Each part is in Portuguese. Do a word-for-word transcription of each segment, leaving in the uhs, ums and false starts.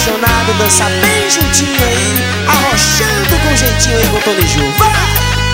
apaixonado dança bem juntinho aí, arrochando com jeitinho aí com Tony Jô. Vai!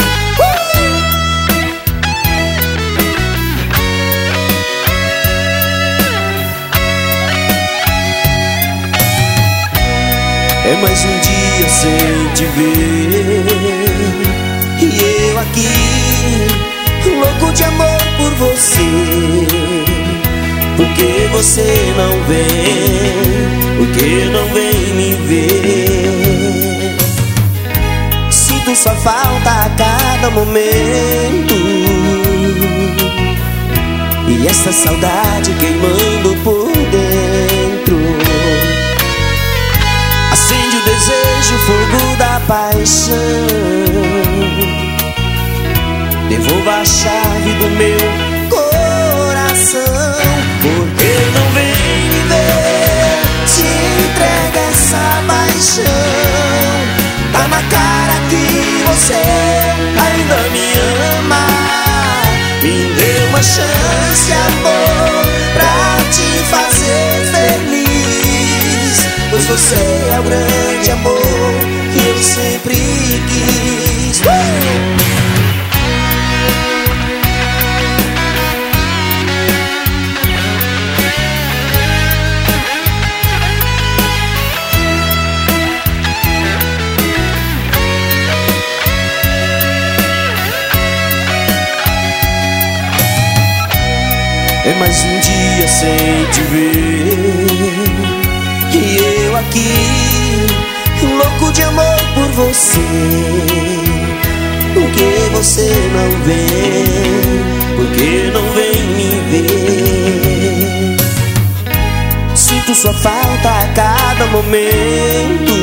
É mais um dia sem te ver, e eu aqui, louco de amor por você. Porque você não vem, porque não vem me ver. Sinto sua falta a cada momento, e essa saudade queimando por dentro acende o desejo, o fogo da paixão. Devolva a chave do meu coração. Porque não vem me ver, te entrega essa paixão. Tá na cara que você ainda me ama. Me dê uma chance, amor, pra te fazer feliz. Pois você é o grande amor que eu sempre quis. uh! É mais um dia sem te ver, e eu aqui, louco de amor por você. Porque você não vem, porque não vem me ver. Sinto sua falta a cada momento,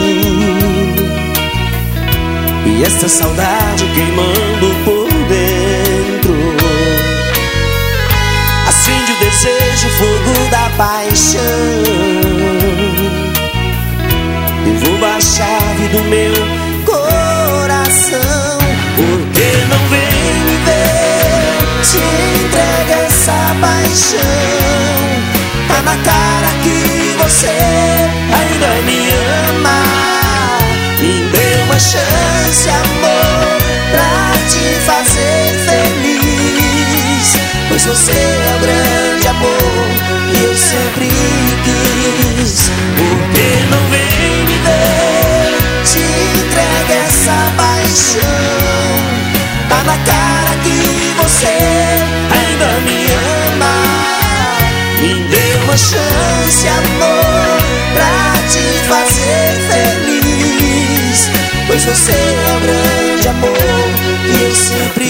e essa saudade queimando por dentro acende o desejo, o fogo da paixão. Devolva a chave do meu coração. Porque não vem me ver, te entrega essa paixão. Tá na cara que você ainda me ama. Me dê uma chance, amor, pra te fazer feliz. Pois você é o grande amor que eu sempre quis. Porque não vem me ver, te entrega essa paixão. Tá na cara que você ainda me ama. Me dê uma chance, amor, pra te fazer feliz. Pois você é o grande amor que eu sempre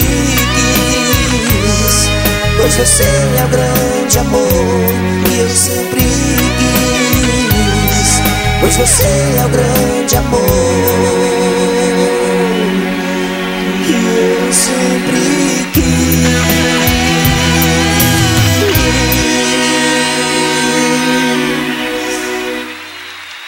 quis. Pois você é o grande amor que eu sempre quis. Pois você é o grande amor.